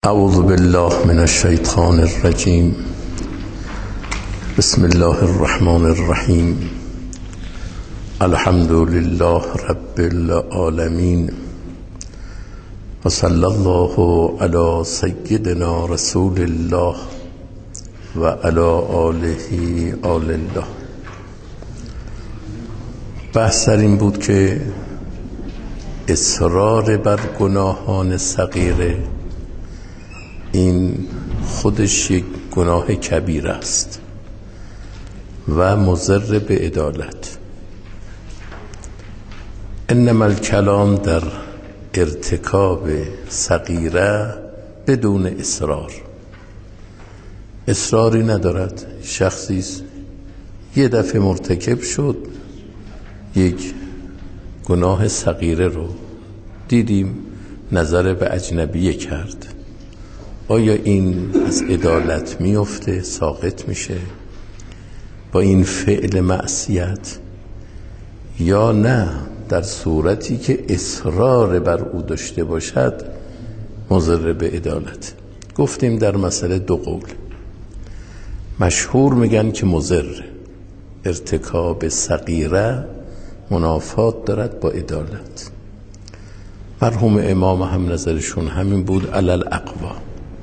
اعوذ بالله من الشیطان الرجیم. بسم الله الرحمن الرحیم. الحمد لله رب العالمین و صلی الله علی سیدنا رسول الله و علی آله آل الله. بحث در این بود که اصرار بر گناهان صغیره این خودش یک گناه کبیر است و مضر به عدالت. انما الکلام در ارتکاب صغیره بدون اصراری ندارد. شخصی یه دفعه مرتکب شد یک گناه صغیره رو دیدیم نظر به اجنبیه کرد، آیا این از عدالت میفته، ساقط میشه با این فعل معصیت، یا نه در صورتی که اصرار بر او داشته باشد مضر به عدالت؟ گفتیم در مسئله دو قول. مشهور میگن که مضر، ارتکاب صغیره منافات دارد با عدالت. مرحوم امام هم نظرشون همین بود، علل اقوا.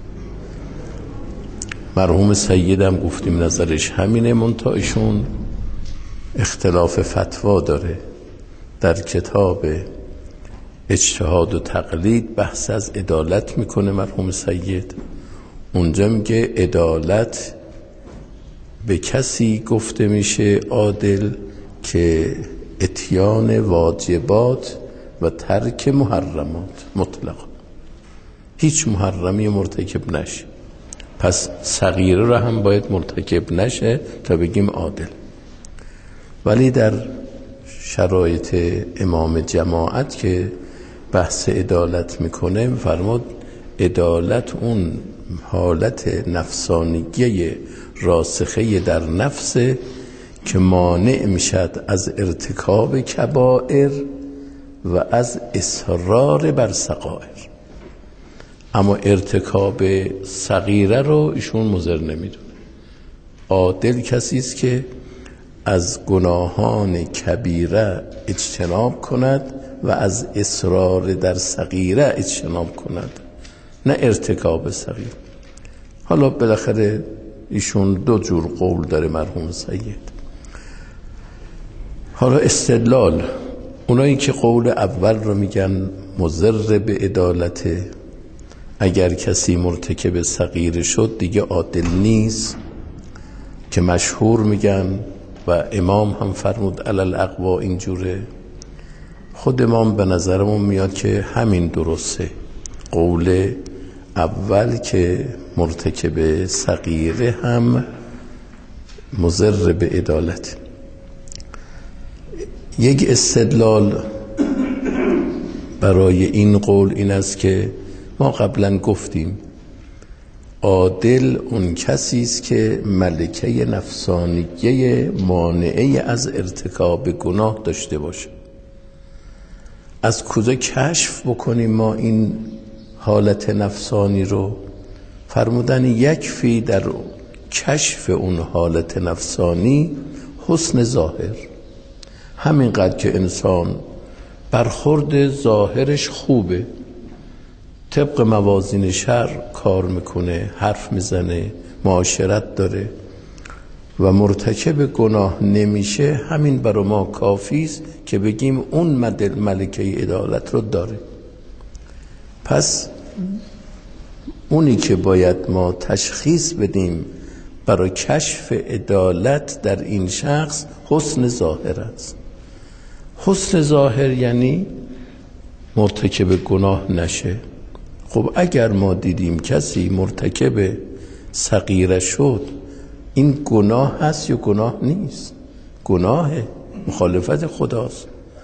مرحوم سیدم گفتیم نظرش همینه، منتها ایشون اختلاف فتوا داره. در کتاب اجتهاد و تقلید بحث از عدالت میکنه مرحوم سید. اونجا میگه عدالت به کسی گفته میشه عادل که اتیان واجبات و ترک محرمات مطلق، هیچ محرمی مرتکب نشه. پس صغیره را هم باید مرتکب نشه تا بگیم عادل. ولی در شرایط امام جماعت که بحث عدالت میکنه میفرماد عدالت اون حالت نفسانیه راسخه در نفسه که مانع میشد از ارتکاب کبائر و از اصرار بر صغائر. اما ارتکاب صغیره رو ایشون مضر نمیدونه. عادل کسی است که از گناهان کبیره اجتناب کند و از اصرار در صغیره اجتناب کند، نه ارتکاب صغیر. حالا بالاخره ایشون دو جور قول داره مرحوم سید. حالا استدلال، اونایی که قول اول رو میگن مضر به عدالت، اگر کسی مرتکب صغیره شد دیگه عادل نیست، که مشهور میگن و امام هم فرمود علل اقوا اینجوره. خود امام به نظرمون میاد که همین درسته، قول اول که مرتکب صغیره هم مضر به عدالت. یک استدلال برای این قول این است که ما قبلا گفتیم عادل اون کسی است که ملکه نفسانیه مانعه از ارتکاب گناه داشته باشه. از کجا کشف بکنیم ما این حالت نفسانی رو؟ فرمودن یکفی در کشف اون حالت نفسانی حسن ظاهر. همینقدر که انسان برخورد ظاهرش خوبه، طبق موازین شرع کار میکنه، حرف میزنه، معاشرت داره و مرتکب گناه نمیشه، همین برای ما کافی است که بگیم اون ملکه عدالت رو داره. پس اونی که باید ما تشخیص بدیم برای کشف عدالت در این شخص حسن ظاهر است. حسن ظاهر یعنی مرتکب گناه نشه. خب اگر ما دیدیم کسی مرتکب صغیره شد، این گناه هست یا گناه نیست؟ گناهه، مخالفت خداست.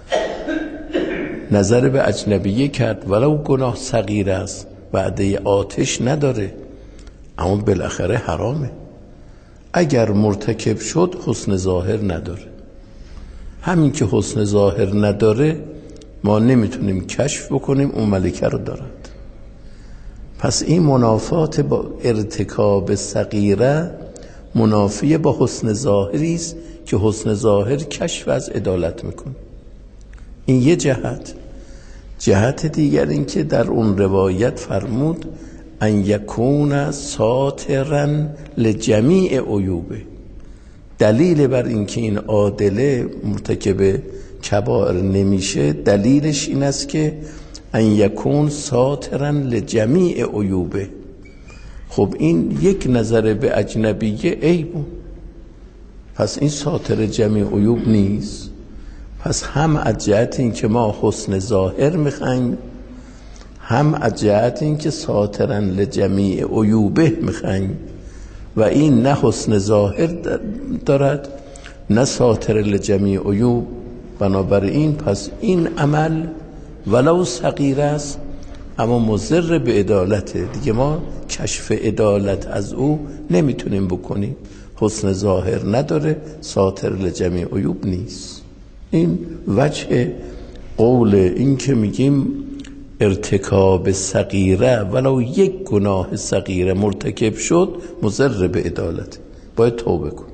نظر به اجنبیه کرد ولو گناه صغیره است، وعده آتش نداره، اما بالاخره حرامه. اگر مرتکب شد حسن ظاهر نداره. همین که حسن ظاهر نداره ما نمیتونیم کشف بکنیم اون ملکه رو دارد. پس این منافات با ارتکاب صغیره منافی با حسن ظاهری است که حسن ظاهر کشف از عدالت میکنه. این یه جهت دیگر این که در اون روایت فرمود ان یکون ساترا لجمیع عیوبه. دلیل بر این که این عادله مرتکب کبائر نمیشه دلیلش این است که ان یکون ساترا لجمیع عیوبه. خب این یک نظر به اجنبیه عیبه، پس این ساتر جمیع عیوب نیست. پس هم از جهت این که ما حسن ظاهر میخوایم، هم از جهت این که ساترا لجمیع عیوبه میخوایم و این نه حسن ظاهر دارد نه ساتر لجمیع عیوب. بنابراین پس این عمل ولو صغیر است اما مضر به عدالته دیگه، ما کشف عدالت از او نمیتونیم بکنیم، حسن ظاهر نداره، ساتر لجمیع عیوب نیست. این وجه قول این که میگیم ارتکاب صغیره ولو یک گناه صغیره مرتکب شد مضر به عدالت، باید توبه کن.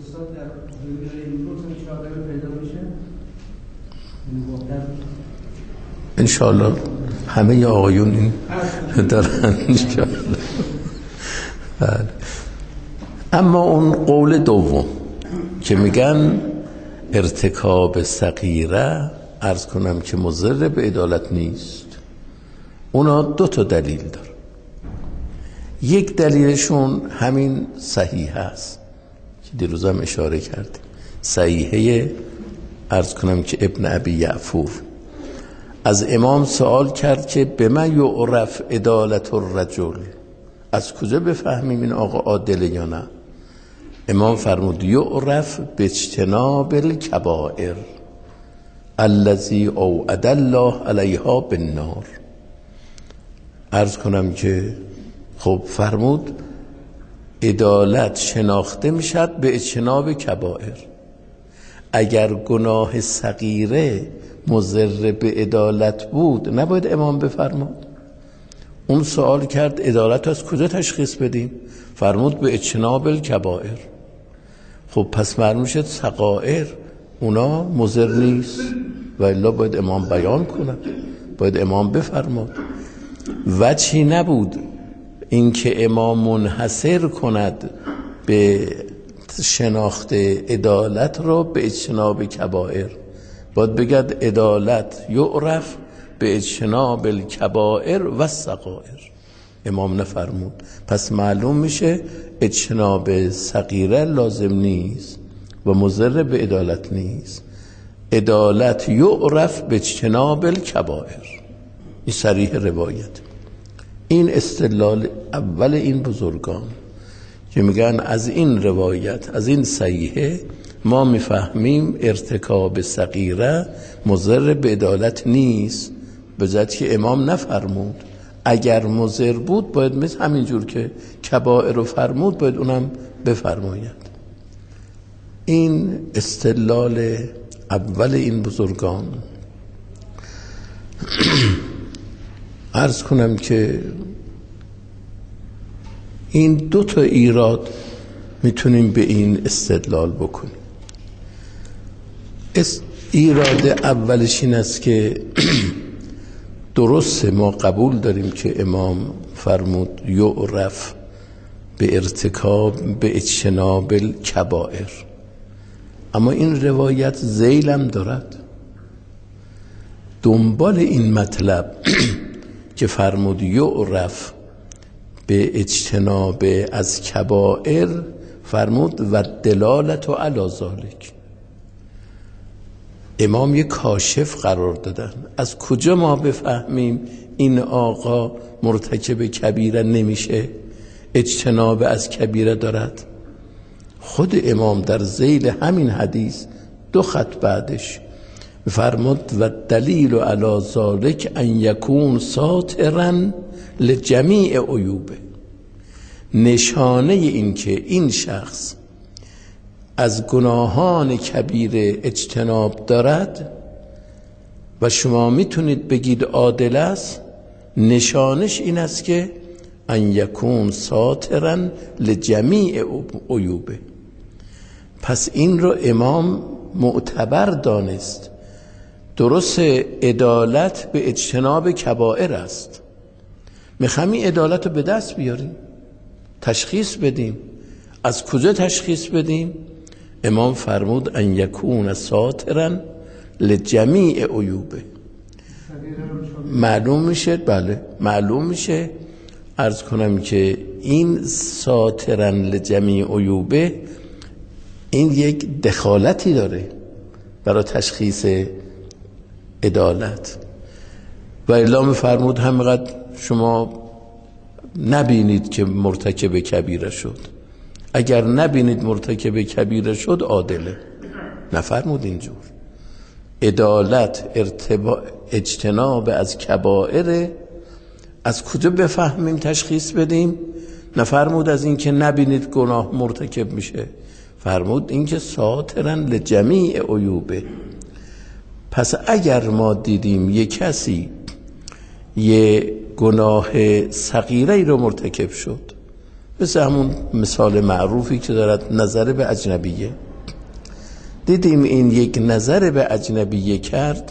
انشاءالله همه آقایون این دارن انشاءالله. اما اون قول دوم که میگن ارتکاب صغیره عرض کنم که مضر به عدالت نیست، اونا دو تا دلیل داره. یک دلیلشون همین صحیح هست که دیروز هم اشاره کردیم، صحیحه عرض کنم که ابن ابی یعفور از امام سوال کرد که به من یعرف عدالت الرجل، از کجا بفهمیم این آقا عادله یا نه؟ امام فرمود یعرف باجتناب الکبائر الذی اوعد الله علیها بالنار. عرض کنم که خب فرمود عدالت شناخته میشد به اجتناب کبائر. اگر گناه صغیره مضر به عدالت بود نباید امام بفرماد. اون سوال کرد عدالت از کجا تشخیص بدیم؟ فرمود به اجتناب الکبائر. خب پس معلوم شد صغائر اونا مضر نیست و الا باید امام بیان کند، باید امام بفرماد. وجهی نبود اینکه امام منحصر کند به شناخت عدالت را به اجتناب کبائر، باید بگد عدالت یعرف به اجتناب الکبائر و الصغائر. امام نفرمود، پس معلوم میشه اجتناب صغیره لازم نیست و مضر به عدالت نیست. عدالت یعرف به اجتناب الکبائر. این صریح روایت. این استدلال اول این بزرگان که میگن از این روایت، از این صحیحه ما میفهمیم ارتکاب صغیره مضر به عدالت نیست، به جهت که امام نفرمود. اگر مضر بود باید مثل همینجور که کبائر رو فرمود باید اونم بفرماید. این استدلال اول این بزرگان. عرض کنم که این دو تا ایراد میتونیم به این استدلال بکنیم. ایراد اولش این است که درسته ما قبول داریم که امام فرمود یعرف به ارتکاب به اجتناب الکبائر، اما این روایت ذیلم دارد. دنبال این مطلب که فرمود یعرف به اجتناب از کبائر فرمود و دلالت و علی ذالک. امام یک کاشف قرار دادن. از کجا ما بفهمیم این آقا مرتکب کبیره نمیشه، اجتناب از کبیره دارد؟ خود امام در ذیل همین حدیث 2 خط بعدش فرمود و دلیل علی ذالک ان یکون ساترا لجمیع عیوبه. نشانه این که این شخص از گناهان کبیره اجتناب دارد و شما میتونید بگید عادل است، نشانش این است که ان یکون ساترا لجمیع عیوبه. پس این رو امام معتبر دانست. درست عدالت به اجتناب کبائر است. میخوایم این عدالت رو به دست بیاریم، تشخیص بدیم. از کجا تشخیص بدیم؟ امام فرمود ان یکون ساترا لجمیع عیوبه. معلوم میشه، بله معلوم میشه. عرض کنم که این ساترا لجمیع عیوبه این یک دخالتی داره برای تشخیص عدالت. و اعلام فرمود همینقدر شما نبینید که مرتکب کبیره شد، اگر نبینید مرتکب کبیره شد عادله. نفرمود اینجور. عدالت اجتناب از کبائر. از کجا بفهمیم تشخیص بدیم؟ نفرمود از این که نبینید گناه مرتکب میشه، فرمود این که ساترا لجمیع عیوبه. پس اگر ما دیدیم یک کسی یه گناه صغیره رو مرتکب شد، مثل همون مثال معروفی که دارد نظر به اجنبیه، دیدیم این یک نظر به اجنبیه کرد،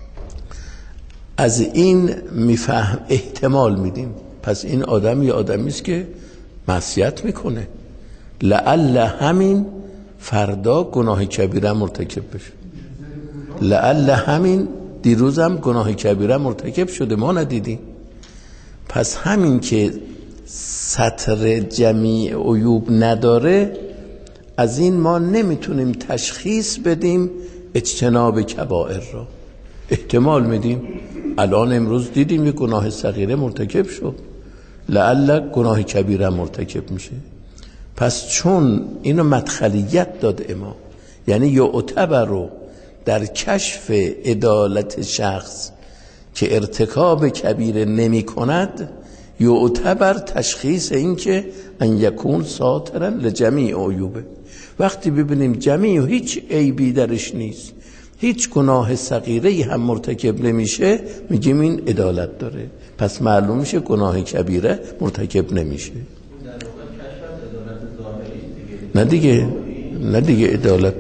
از این میفهم احتمال میدیم پس این آدم یه آدمی است که معصیت میکنه، لعل همین فردا گناه کبیره مرتکب بشه، لعل همین دیروزم گناه کبیره مرتکب شده ما ندیدیم. پس همین که سطر جمیع عیوب نداره، از این ما نمیتونیم تشخیص بدیم اجتناب کبائر را. احتمال میدیم الان امروز دیدیم یک گناه صغیره مرتکب شد، لعل گناه کبیره مرتکب میشه. پس چون اینو مدخلیت داد امام، یعنی یعتبر رو در کشف عدالت شخص که ارتکاب کبیره نمی کند، یعتبر تشخیص این که ان یکون ساترا لجمیع عیوبه. وقتی ببینیم جمیع هیچ عیبی درش نیست، هیچ گناه صغیره هم مرتکب نمیشه، میگیم این عدالت داره، پس معلوم میشه گناه کبیره مرتکب نمیشه. نه دیگه عدالت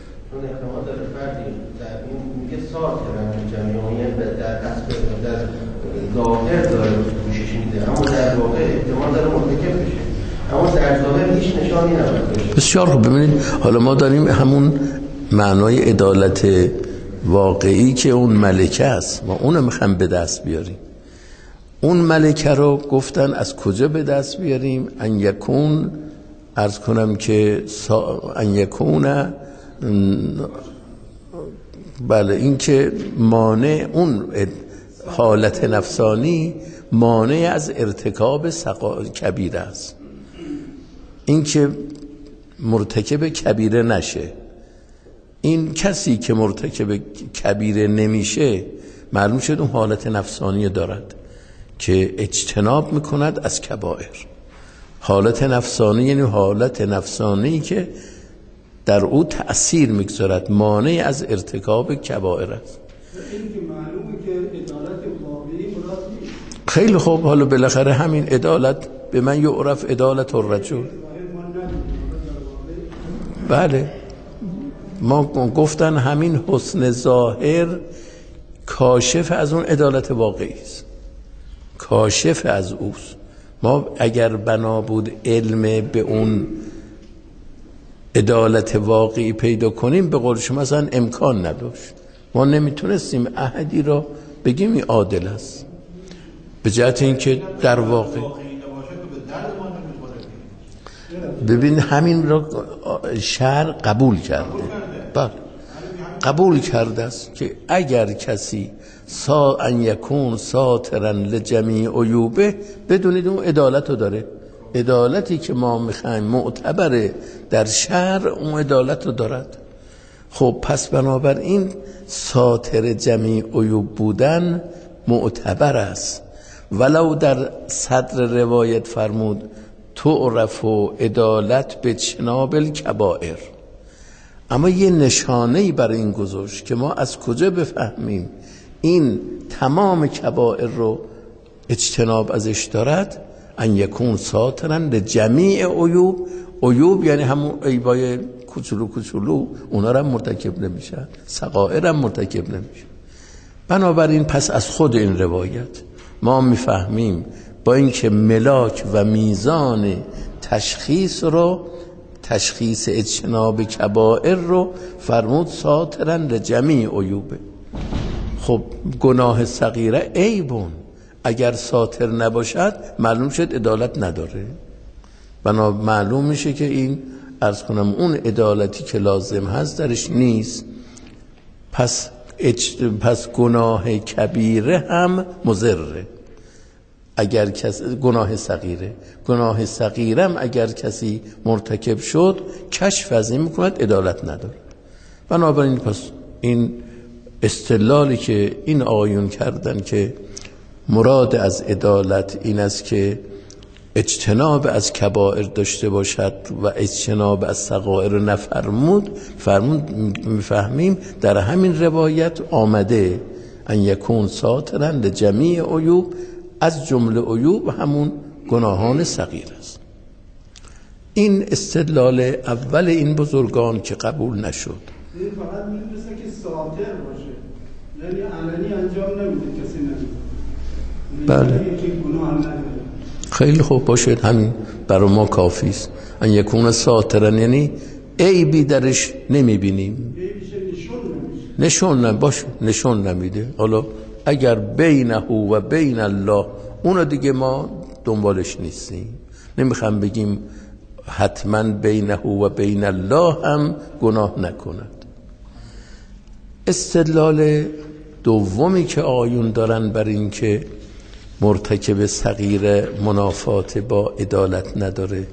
ظاهر داره پوشش میده، اما در واقع احتمال داره مرتکب بشه، اما در ظاهر هیچ نشانی نداره. بسیار خوب. ببینید حالا ما داریم همون معنای عدالت واقعی که اون ملکه است، ما اونو میخوایم به دست بیاریم. اون ملکه رو گفتن از کجا به دست بیاریم؟ ان یکون، عرض کنم که ان یکون، بله، این که مانع اون حالت نفسانی مانع از ارتکاب کبیره است، این که مرتکب کبیره نشه. این کسی که مرتکب کبیره نمیشه معلوم شد اون حالت نفسانی دارد که اجتناب میکند از کبائر. حالت نفسانی یعنی حالت نفسانی که در او تأثیر میگذارد، مانع از ارتکاب کبائر است. این که معلومه که عدالت واقعی مراد نیست. خیلی خوب. حالا بالاخره همین عدالت به من یعرف عدالت الرجل. بله، ما گفتن همین حسن ظاهر کاشف از اون عدالت واقعی است، کاشف از اوست. ما اگر بنا بود علم به اون عدالت واقعی پیدا کنیم، به قول شما مثلا امکان نداشت، ما نمیتونستیم احدی را بگیم این عادل است، به جهت اینکه در واقع ببین همین را شرع قبول کرده. بله قبول کرده است که اگر کسی ان یکون ساترا لجمیع عیوبه، بدونید اون عدالت رو داره. عدالتی که ما میخوایم معتبره در شرع، اون عدالت رو دارد. خب پس بنابراین ساتر جمیع عیوب بودن معتبر است، ولو در صدر روایت فرمود تعرف و عدالت به اجتناب الکبائر. اما یه نشانه‌ای برای این گذاشت که ما از کجا بفهمیم این تمام کبائر رو اجتناب ازش دارد؟ ان یکون ساترا لجمیع عیوب. عیوب یعنی همون عیبای کوچولو کوچولو، اونا را مرتکب نمیشن، صغائر هم مرتکب نمیشن. بنابراین پس از خود این روایت ما میفهمیم با اینکه ملاک و میزان تشخیص رو، تشخیص اجتناب کبائر رو فرمود ساترا لجمیع عیوبه. خب گناه صغیره عیبون، اگر ساتر نباشد معلوم شد عدالت نداره. بنا معلوم میشه که این عرض کنم اون عدالتی که لازم هست درش نیست. پس گناه کبیره هم مضره. اگر کسی گناه صغیره هم اگر کسی مرتکب شد کشف از این میکند عدالت نداره. بنابراین پس این استدلالی که این آقایون کردن که مراد از عدالت این است که اجتناب از کبائر داشته باشد و اجتناب از صغائر نفرمود، میفهمیم در همین روایت آمده ان یکون ساترا لجمیع عیوب، از جمله عیوب همون گناهان صغیر است. این استدلال اول این بزرگان که قبول نشد. این فقط می‌دونسته که ساتر باشه، یعنی علنی انجام نمیده، کسی نمیده. بله. یکی گناه نداره. خیلی خوب باشد، همین برای ما کافی است. ان یکون ساترا یعنی عیبی درش نمیبینیم، نشون نمیده. حالا اگر بینه و بین الله اونو دیگه ما دنبالش نیستیم، نمیخوام بگیم حتما بینه و بین الله هم گناه نکند. استدلال دومی که آیون دارن بر این که مرتکب صغیر منافات با عدالت نداره،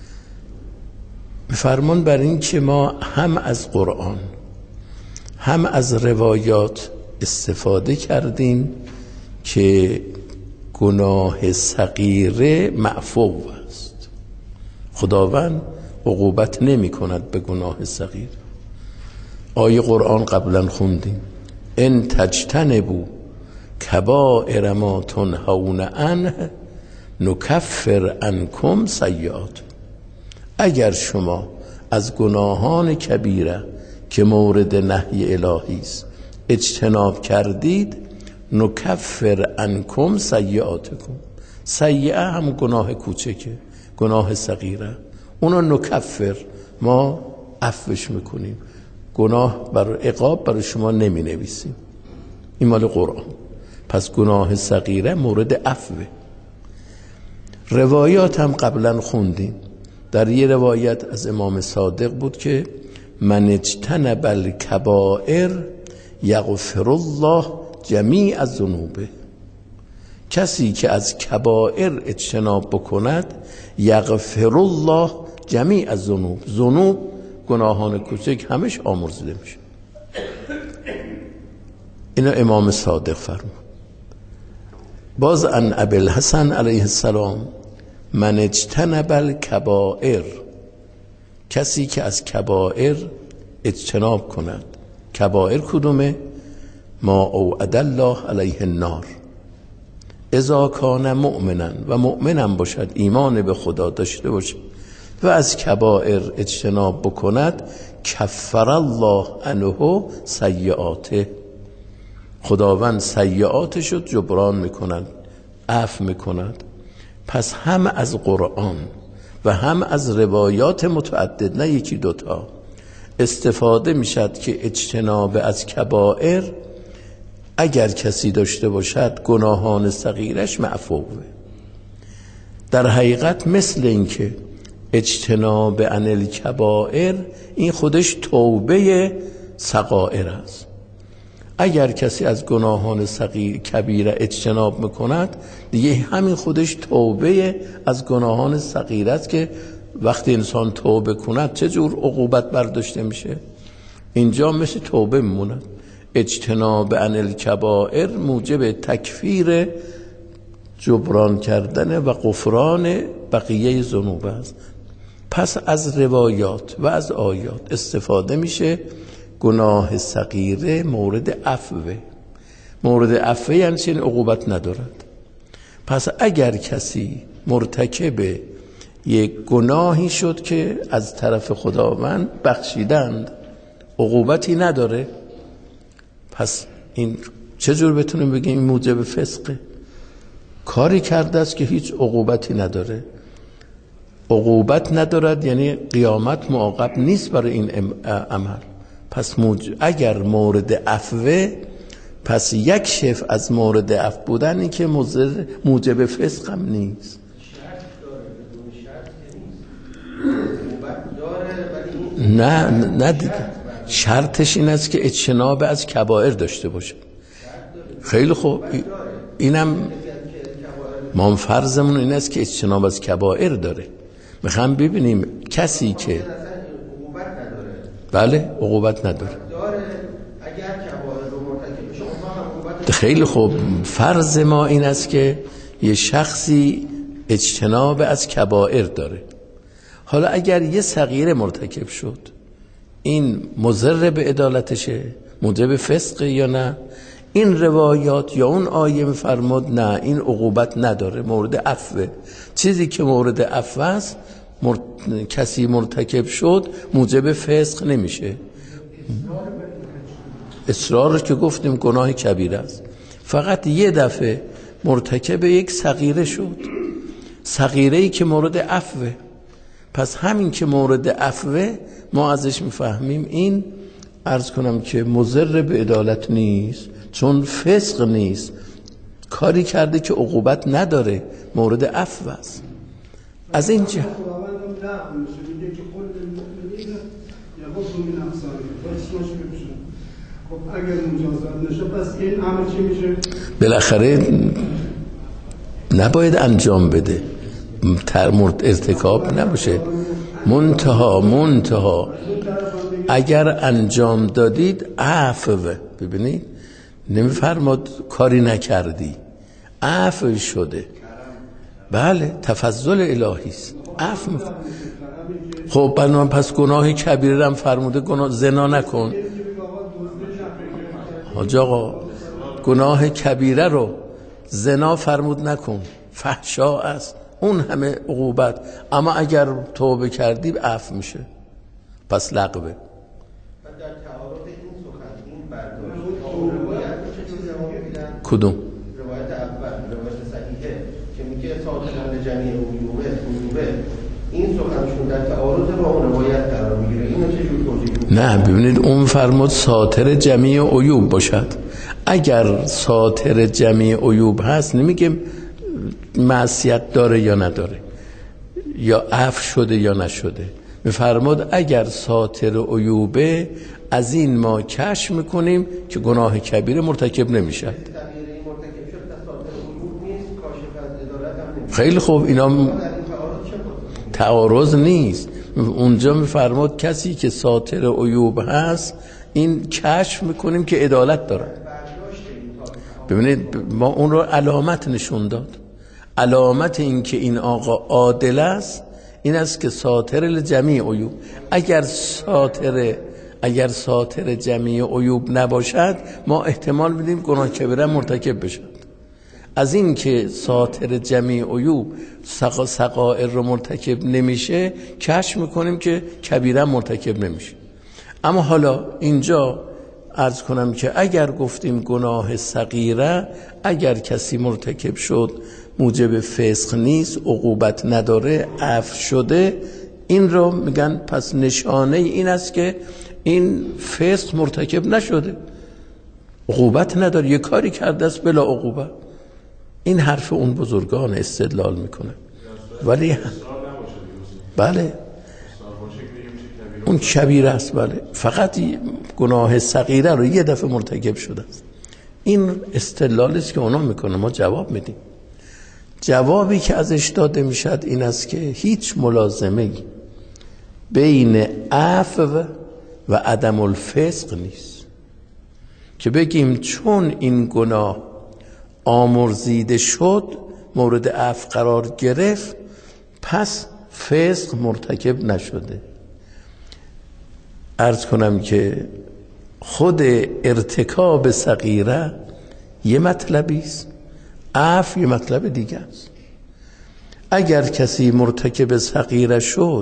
فرمان بر این که ما هم از قرآن هم از روایات استفاده کردیم که گناه صغیر معفو است. خداوند عقوبت نمی کند به گناه صغیر. آیه قرآن قبلا خوندیم ان تجتنبوا کبائر ما تنهون عنه نکفر عنکم سیئات. اگر شما از گناهان کبیره که مورد نهی الهی است اجتناب کردید، نکفر عنکم سیئاتکم. سیئه هم گناه کوچکه، گناه صغیره، اونو نکفر ما عفوش میکنیم، گناه برای عقاب برای شما نمی نویسیم. این مال قرآن. پس گناه صغیره مورد عفوه. روایات هم قبلا خوندیم. در یه روایت از امام صادق بود که من اجتنب الکبائر یغفر الله جمیع الذنوب. کسی که از کبائر اجتناب بکند یغفر الله جمیع الذنوب، ذنوب گناهان کوچک همش آمرزیده میشه. اینا امام صادق فرمود. باز ان ابی الحسن علیه السلام من اجتنب الکبائر، کسی که از کبائر اجتناب کند. کبائر کدومه؟ ما اوعد الله علیه النار اذا کان مؤمنا، و مؤمنم باشد، ایمان به خدا داشته باشد و از کبائر اجتناب بکند، کفر الله عنه سیئاته، خداوند سیئاتش رو جبران میکند، عفو میکند. پس هم از قرآن و هم از روایات متعدد، نه یکی دوتا، استفاده میشد که اجتناب از کبائر اگر کسی داشته باشد گناهان صغیرش معفوه. در حقیقت مثل این که اجتناب عن الکبائر این خودش توبه صغائر است. اگر کسی از گناهان صغیر کبیره اجتناب میکند دیگه همین خودش توبه از گناهان صغیر است که وقتی انسان توبه کند چه جور عقوبت برداشته میشه. اینجا مثل توبه میموند. اجتناب عن الکبائر موجب تکفیر، جبران کردن و غفران بقیه ذنوب است. پس از روایات و از آیات استفاده میشه گناه صغیره مورد عفوه. مورد عفوه یعنی چنین عقوبت ندارد. پس اگر کسی مرتکب یک گناهی شد که از طرف خداوند بخشیدند، عقوبتی نداره، پس این چجور بتونیم بگیم این موجب فسقه؟ کاری کرده است که هیچ عقوبتی نداره. عقوبت ندارد یعنی قیامت معاقب نیست برای این عمل. پس اگر مورد عفوه، پس یک شف از مورد عفو بودن این که موجب فسق هم نیست. نه دیگه، شرطش این است که اجتناب از کبائر داشته باشه. خیلی خوب، اینم ما فرضمون این است که اجتناب از کبائر داره. میخوام ببینیم کسی که بله عقوبت نداره، خیلی خوب، فرض ما این است که یه شخصی اجتناب از کبائر داره. حالا اگر یه صغیره مرتکب شد، این مضر به عدالتشه، موجب فسق یا نه؟ این روایات یا اون آیه میفرماد نه، این عقوبت نداره، مورد عفوه. چیزی که مورد عفو است کسی مرتکب شد موجب فسق نمیشه. اصرار که گفتیم گناه کبیره است. فقط یه دفعه مرتکب یک صغیره شد، صغیره‌ای که مورد عفوه، پس همین که مورد عفوه ما ازش میفهمیم این عرض کنم که مضر به عدالت نیست، چون فسق نیست، کاری کرده که عقوبت نداره، مورد عفو است. از این جهت اگر مجازات نشه پس این عمل چی میشه؟ بالاخره نباید انجام بده، ارتکاب نباشه. منتها اگر انجام دادید عفو، ببینید نمیفرماد کاری نکردی، عفو شده، بله تفضل الهی است، عفو. خب بنابراین پس گناه کبیره هم فرموده زنا نکن. حاج آقا گناه کبیره رو زنا فرمود نکن، فحشا است، اون همه عقوبت، اما اگر توبه کردی عفو میشه، پس لغوه. کدوم؟ روایت اول، روایت صحیحه که میگه ساطران جمعی عیوبه، این سخنشون در تعارض با اون روایت قرار میگیره. اینو چجور توجیه؟ نه ببینید اون فرمود ساطر جمعی عیوب باشد. اگر ساطر جمعی عیوب هست نمیگیم معصیت داره یا نداره، یا عفو شده یا نشده. میفرماد اگر ساطر عیوبه از این ما کشف میکنیم که گناه کبیره مرتکب نمیشه. خیلی خوب، اینا تعارض نیست. اونجا میفرماد کسی که ساطر عیوب هست این کشف میکنیم که عدالت داره. ببینید ما اون رو علامت نشون داد. علامت این که این آقا عادل است این است که ساطر جمیع عیوب. اگر ساطر جمیع عیوب نباشد ما احتمال میدیم گناه کبیره مرتکب بشد. از این که ساطر جمیع عیوب صغائر رو مرتکب نمیشه کشف میکنیم که کبیره مرتکب نمیشه. اما حالا اینجا عرض کنم که اگر گفتیم گناه صغیره، اگر کسی مرتکب شد موجب فسق نیست، عقوبت نداره، عفو شده، این رو میگن پس نشانه این است که این فسق مرتکب نشده، عقوبت نداره، یه کاری کرده است بلا عقوبت. این حرف اون بزرگان استدلال میکنه. ولی بله اون کبیره است، بله فقط گناه صغیره رو یه دفعه مرتکب شده است. این استدلالی است که اونا میکنه، ما جواب میدیم. جوابی که ازش داده میشد این است که هیچ ملازمه بین عفو و عدم الفسق نیست که بگیم چون این گناه آمرزیده شد مورد عفو قرار گرفت پس فسق مرتکب نشده. عرض کنم که خود ارتکاب صغیره یه مطلبی است، عفو یه مطلب دیگه است. اگر کسی مرتکب صغیره شد،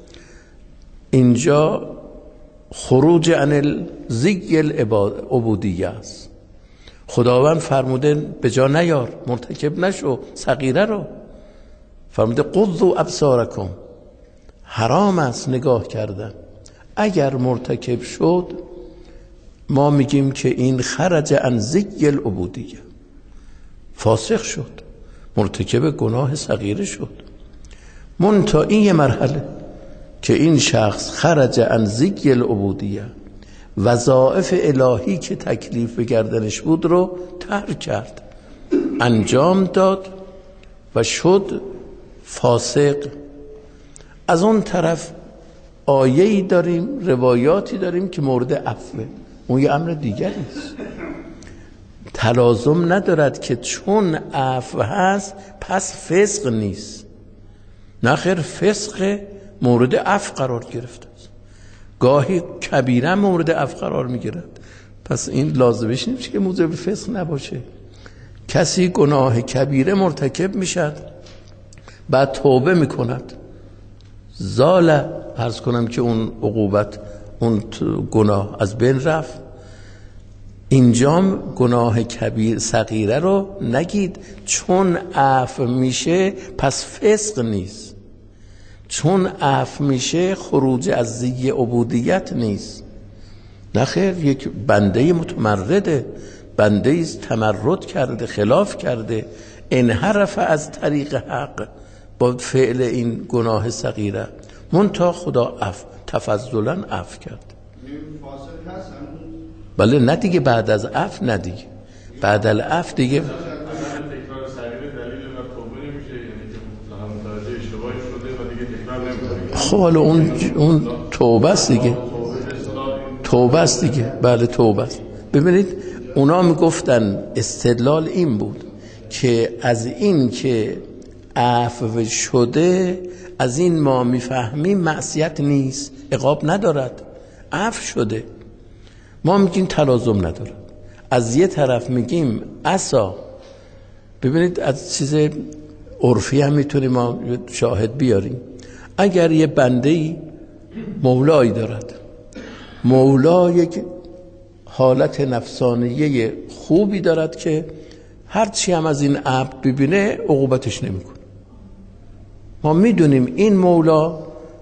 اینجا خروج عن الزی العبودیه است. خداوند فرموده به جا نیار، مرتکب نشو صغیره رو. فرموده غضوا ابصارکم، حرام است نگاه کردن. اگر مرتکب شد ما میگیم که این خرج عن زی العبودیه، فاسق شد، مرتکب گناه صغیره شد. منتها این یه مرحله که این شخص خرج عن زی العبودیه، وظایف الهی که تکلیف به گردنش بود رو ترک کرد، انجام داد و شد فاسق. از اون طرف آیه‌ای داریم، روایاتی داریم که مورد عفوه، اون یه امر دیگری است. تلازم ندارد که چون عفو هست پس فسق نیست. نخیر، فسق مورد عفو قرار گرفته است، گاهی کبیره مورد عفو قرار میگیرد. پس این لازمش نیست که موجب فسق نباشه. کسی گناه کبیره مرتکب میشد، بعد توبه میکند، زال، عرض کنم که اون عقوبت، اون گناه از بین رفت. اینجام گناه کبیر صغیره رو نگید چون عفو میشه پس فسق نیست، چون عفو میشه خروج از زی عبودیت نیست. نخیر، یک بنده متمرده، بنده ایست تمرد کرده، خلاف کرده، انحرف از طریق حق با فعل این گناه صغیره، منتها خدا عفو تفضلا عفو کرد. فاصل هست بله، نه دیگه، بعد از عفو نه دیگه، بعد از عفو دیگه خب حالا اون توبه است دیگه، توبه است دیگه. بله توبه است. ببینید اونا میگفتن استدلال این بود که از این که عفو شده، از این ما میفهمیم معصیت نیست، عقاب ندارد، عفو شده. ما میگیم تلازم نداره. از یه طرف میگیم عصا. ببینید از چیز عرفی هم میتونیم ما شاهد بیاریم. اگر یه بنده‌ای مولایی دارد، مولا یک حالت نفسانیه خوبی دارد که هرچی هم از این عبد ببینه عقوبتش نمیکنه. ما میدونیم این مولا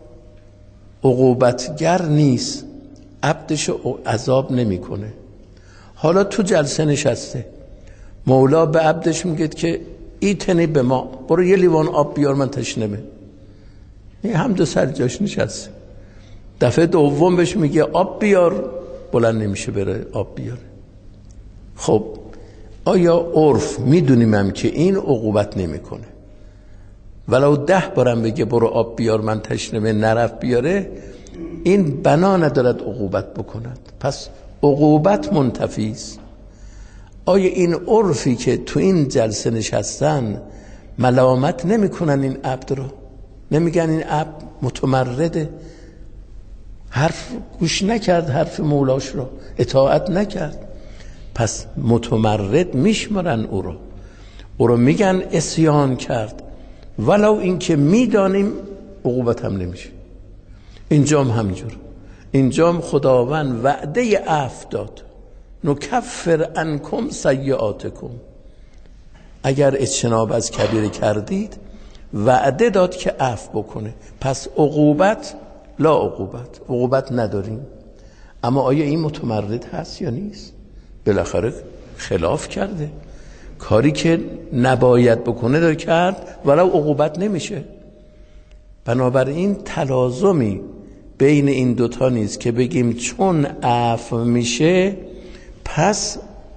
عقوبتگر نیست، عبدش عذاب نمیکنه. حالا تو جلسه نشسته، مولا به عبدش میگه که ایتنی به ما، برو یه لیوان آب بیار من تشنمه. این هم دو سر جاش نشسته. دفعه دوم بهش میگه آب بیار، بلند نمیشه بره آب بیاره. خب آیا عرف میدونیم هم که این عقوبت نمیکنه؟ ولو 10 بارم بگه برو آب بیار من تشنمه، نرفت بیاره، این بنا ندارد عقوبت بکند، پس عقوبت منتفی است. آیا این عرفی که تو این جلسه نشستن ملامت نمیکنن این عبد رو؟ نمیگن این عبد متمرده، حرف گوش نکرد، حرف مولاش رو اطاعت نکرد، پس متمرد میشمرن او رو میگن عصیان کرد، ولو این که میدانیم عقوبت هم نمیشه. اینجام همینجور، اینجام خداوند وعده عفو داد، نکفر عنکم سیئاتکم، اگر اجتناب از کبیره کردید وعده داد که عفو بکنه. پس عقوبت لا عقوبت نداریم. اما آیا این متمرد هست یا نیست؟ بالاخره خلاف کرده، کاری که نباید بکنه داره کرد، ولو عقوبت نمیشه. بنابراین تلازمی بین این دوتا نیست که بگیم چون عفو میشه پس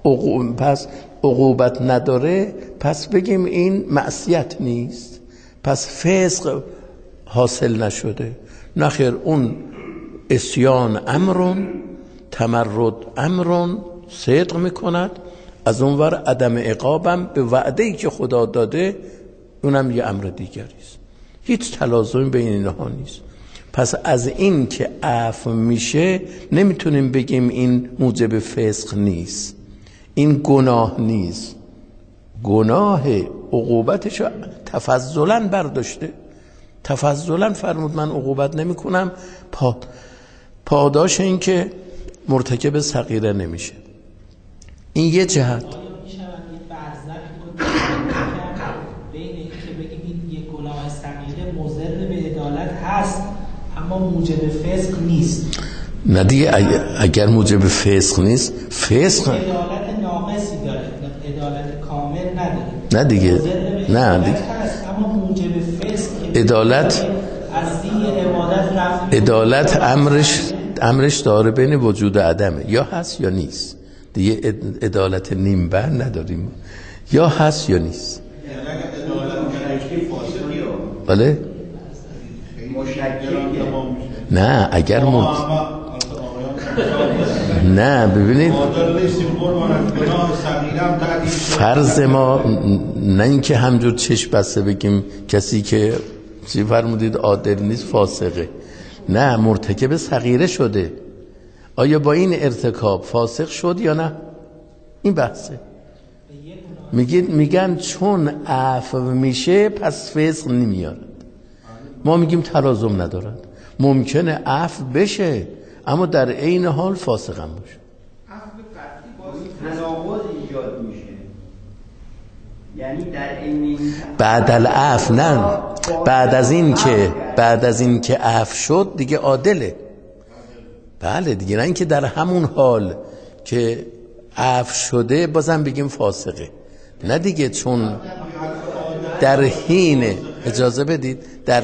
عقوبت نداره، پس بگیم این معصیت نیست، پس فسق حاصل نشده. نخیر، اون عصیان امرون، تمرد امرون، صدق میکند. از اونور عدم عقابم به وعده‌ای که خدا داده، اونم یه امر دیگری است. هیچ تلازمی بین اینها نیست. پس از این که عفو میشه نمیتونیم بگیم این موجب فسق نیست، این گناه نیست. گناه عقوبتش تفضلا برداشته، تفضلا فرمود من عقوبت نمی کنم، پاداش این که مرتکب صغیره نمیشه. این یه جهت. بین این که بگیم این یک گناه صغیره مضر به عدالت هست اما موجب فسق نیست. نه دیگه اگر موجب فسق نیست، فسق عدالت ناقصی داره، عدالت کامل نداره. نه دیگه، نه دیگه هست اما موجب فسق عدالت از دین عبادت رفت. عدالت امرش داره بین وجود و عدمه، یا هست یا نیست دیگه. عدالت نیم بند نداریم، یا هست یا نیست. بله نه اگر نه ببینید فرض ما نه اینکه همجور چشم بسته بگیم کسی که چی فرمودید عادل نیست فاسقه، نه مرتکب صغیره شده، آیا با این ارتکاب فاسق شد یا نه؟ این بحثه. میگن چون عفو میشه پس فسق نمیاد. ما میگیم تلازم ندارد، ممکنه عفو بشه اما در عین حال فاسق هم باشه. تناقض ایجاد میشه، یعنی در عین بعد العفو، نه بعد از این که عفو شد دیگه عادله. بله دیگه، نه اینکه در همون حال که عفو شده بازم بگیم فاسقه، نه دیگه، چون در حین اجازه بدید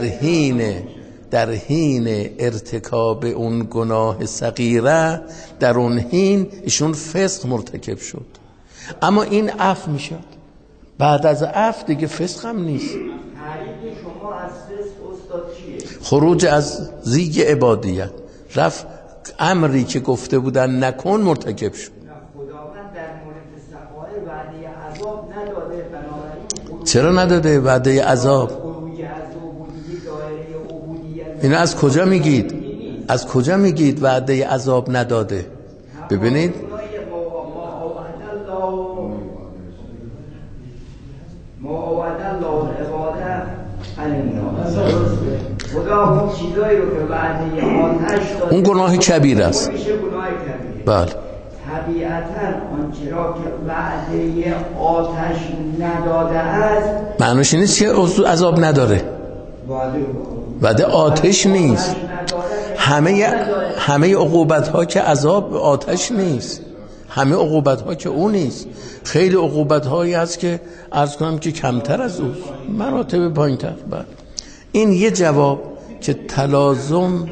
در حین ارتکاب اون گناه صغیره در اون حین ایشون فسق مرتکب شد، اما این عفو میشد. بعد از عفو دیگه فسق هم نیست. تعریف شما از فسق استاد چیه؟ خروج از زیگ عبادیت، رفت امری که گفته بودن نکن مرتکب شد. خداوند در مورد صغائر وعده عذاب نداده، بنابراین چرا نداده وعده عذاب؟ اینو از کجا میگید؟ از کجا میگید وعده عذاب نداده؟ ببینید اون گناه کبیر است. بله طبیعتاً آنچه را که وعده آتش نداده است معنیش نیست که عذاب نداره، وعده آتش نیست. همه عقوبت ها که عذاب آتش نیست، همه عقوبت ها که او نیست. خیلی عقوبت هایی هست که عرض کنم که کمتر از او، مراتب پایین‌تر. بله این یه جواب که تلازم.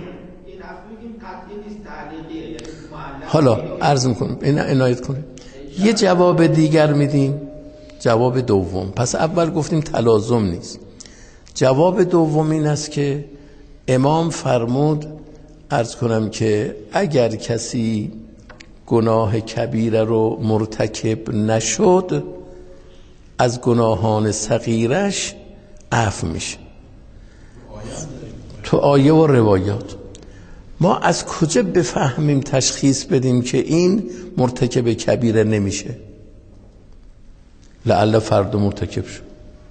حالا عرض میکنم این عنایت کنیم، یه جواب دیگر میدیم، جواب دوم. پس اول گفتیم تلازم نیست. جواب دوم این است که امام فرمود عرض کنم که اگر کسی گناه کبیره رو مرتکب نشد از گناهان صغیرش عفو میشه. تو آیه و روایات ما از کجا بفهمیم تشخیص بدیم که این مرتکب کبیره نمیشه؟ لعل فرد مرتکب شد.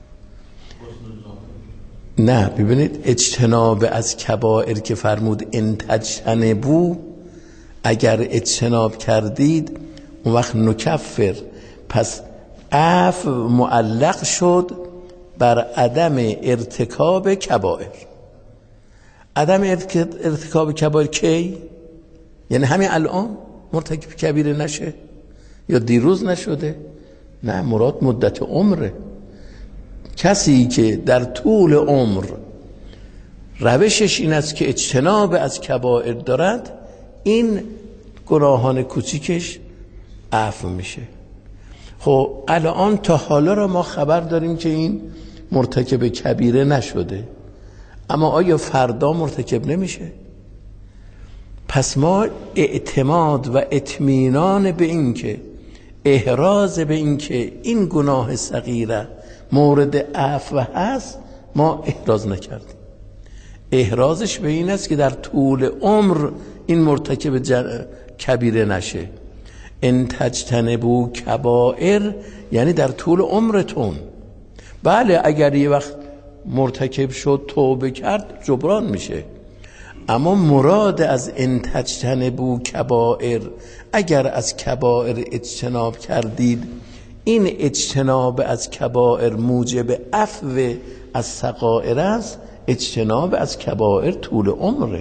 نه ببینید اجتناب از کبائر که فرمود ان تجتنبوا، اگر اجتناب کردید اون وقت نکفر، پس عفو معلق شد بر عدم ارتکاب کبائر. عدم ارتکاب کبائر کی؟ یعنی همین الان مرتکب کبیره نشه یا دیروز نشده؟ نه، مراد مدت عمره. کسی که در طول عمر روشش این است که اجتناب از کبائر دارد، این گناهان کوچیکش عفو میشه. خب الان تا حالا را ما خبر داریم که این مرتکب کبیره نشده، اما آیا فردا مرتکب نمیشه؟ پس ما اعتماد و اطمینان به این که احراز به این که این گناه صغیره مورد عفو هست ما احراز نکردیم. احرازش به این است که در طول عمر این مرتکب کبیره نشه. ان تجتنبوا کبائر یعنی در طول عمرتون. بله اگر یه وقت مرتکب شد توبه کرد جبران میشه. اما مراد از ان تجتنبوا کبائر، اگر از کبائر اجتناب کردید، این اجتناب از کبائر موجب عفو از صغائر است. اجتناب از کبائر طول عمره.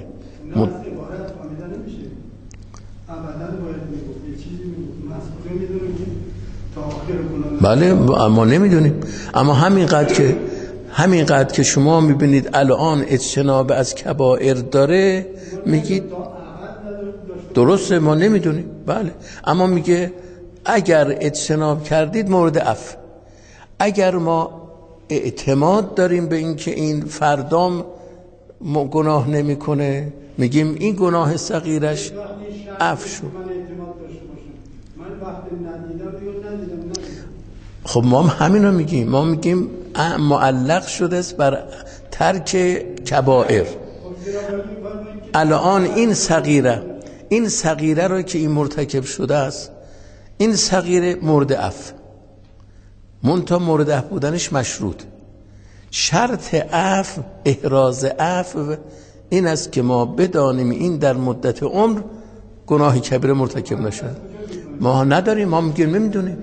بله ما نمیدونیم. اما همینقدر که شما میبینید الان اجتناب از کبائر داره، میگید درسته ما نمیدونیم. بله اما میگه اگر اجتناب کردید مورد عفو. اگر ما اعتماد داریم به اینکه این فردام گناه نمیکنه، میگیم این گناه صغیرش عفو شد. خب ما همینو میگیم. ما میگیم معلق شده است بر ترک کبائر. الان این صغیره رو که این مرتکب شده است، این صغیره مورد عفو، منتها مورد عفو بودنش مشروط. شرط عفو، احراز عفو این است که ما بدانیم این در مدت عمر گناه کبیره مرتکب نشد. ما نداریم. ما میگیم نمیدونیم.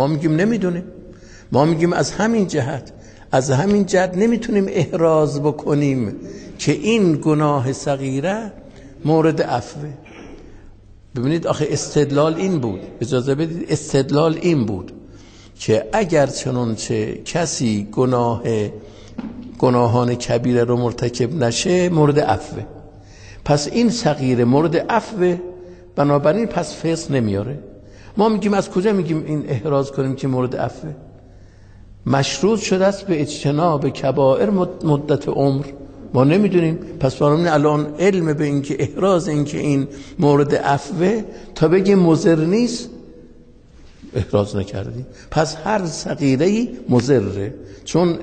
ما میگیم از همین جهت نمیتونیم احراز بکنیم که این گناه صغیره مورد عفوه. ببینید آخه استدلال این بود، اجازه بدید، استدلال این بود که اگر چنانچه کسی گناهان کبیره رو مرتکب نشه مورد عفوه، پس این صغیره مورد عفوه، بنابراین پس فسق نمیاره. ما میگیم از کجا میگیم این احراز کنیم که مورد عفوه؟ مشروط شده است به اجتناب کبائر مدت عمر. ما نمیدونیم. پس برامون الان علم به این که احراز این که این مورد عفوه تا بگیم مضر نیست احراز نکردیم. پس هر صغیره‌ای مضره، چون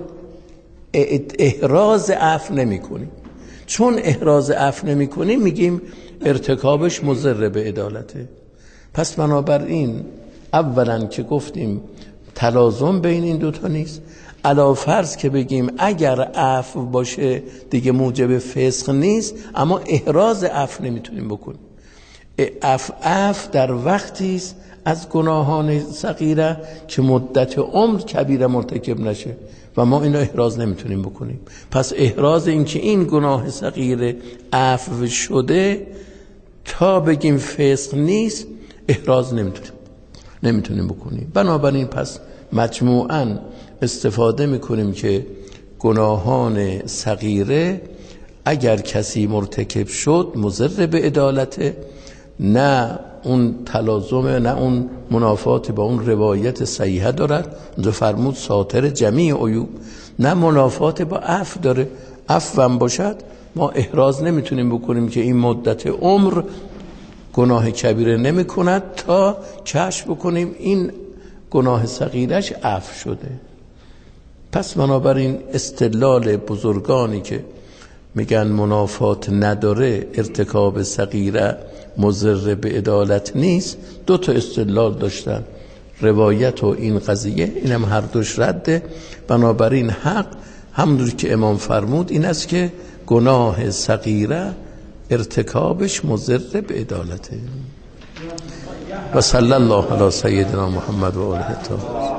احراز عفو نمی‌کنیم. چون احراز عفو نمی‌کنیم میگیم ارتکابش مضر به عدالته. پس بنابراین اولا که گفتیم تلازم بین این دوتا نیست. علاوه فرض که بگیم اگر عفو باشه دیگه موجب فسق نیست، اما احراز عفو نمیتونیم بکنیم. عفو در وقتی است از گناهان صغیره که مدت عمر کبیره مرتکب نشه و ما اینو احراز نمیتونیم بکنیم. پس احراز این که این گناه صغیره عفو شده تا بگیم فسق نیست احراز نمیتونیم بکنیم. بنابراین پس مجموعاً استفاده میکنیم که گناهان صغیره اگر کسی مرتکب شد مضر به عدالته، نه اون تلازم، نه اون منافات با اون روایت صحیحه دارد اونجا فرمود ساتر جمیع عیوب، نه منافات با عفو داره. عفو هم باشد ما احراز نمیتونیم بکنیم که این مدت عمر گناه کبیره نمی کند تا کشف بکنیم این گناه صغیرش عفو شده. پس بنابراین استدلال بزرگانی که میگن منافات نداره، ارتکاب صغیره مضر به عدالت نیست، دو تا استدلال داشتن، روایت و این قضیه، اینم هر دوش رده. بنابراین حق همونجوری که امام فرمود این است که گناه صغیره ارتکابش مضر به عدالته. و صلی الله علی سیدنا محمد و آله الطاهرین.